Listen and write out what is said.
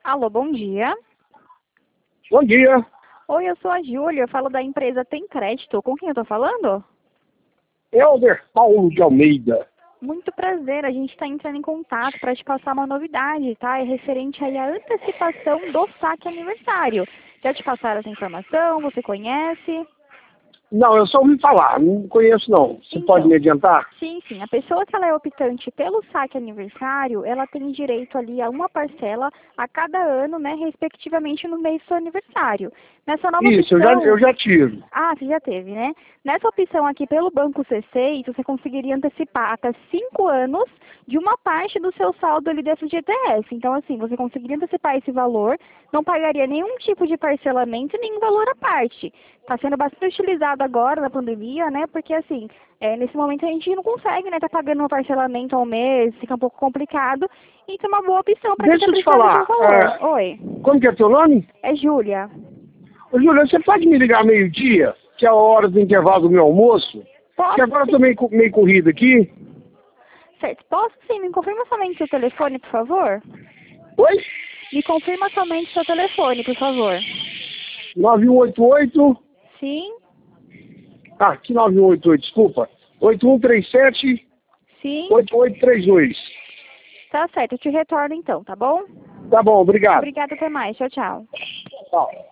Alô, bom dia. Bom dia. Oi, eu sou a Júlia, eu falo da empresa Tem Crédito. Com quem eu tô falando? Elder Paulo de Almeida. Muito prazer, a gente está entrando em contato para te passar uma novidade, tá? É referente aí à antecipação do saque aniversário. Já te passaram essa informação? Você conhece? Não, eu só ouvi falar, não conheço não. Você pode Então, me adiantar? sim, sim. A pessoa que ela é optante pelo saque aniversário, ela tem direito ali a uma parcela a cada ano, né, respectivamente no mês do seu aniversário. Nessa nova Isso, opção... eu já tive. Ah, você já teve, né? Nessa opção aqui pelo Banco C6, você conseguiria antecipar até 5 anos de uma parte do seu saldo ali da FGTS. Então, assim, você conseguiria antecipar esse valor, não pagaria nenhum tipo de parcelamento e nenhum valor à parte. Está sendo bastante utilizado agora na pandemia, né? Porque, assim, nesse momento a gente não consegue, né? Tá pagando um parcelamento ao mês, fica um pouco complicado. Então, é uma boa opção para quem Deixa está eu te precisando de um falar, valor. Oi, como que é teu nome? é Júlia. Ô, Júlia, você pode me ligar meio-dia, que é a hora do intervalo do meu almoço? Que Posso agora eu sim. tô meio corrido aqui. Certo, posso sim, me confirma somente seu telefone, por favor? Oi? Me confirma somente seu telefone, por favor. 9188, Sim, que 9188, desculpa. 8137 sim, 8832. tá certo, eu te retorno então, tá bom? Tá bom, obrigado. Obrigada, até mais, tchau, tchau. Tchau.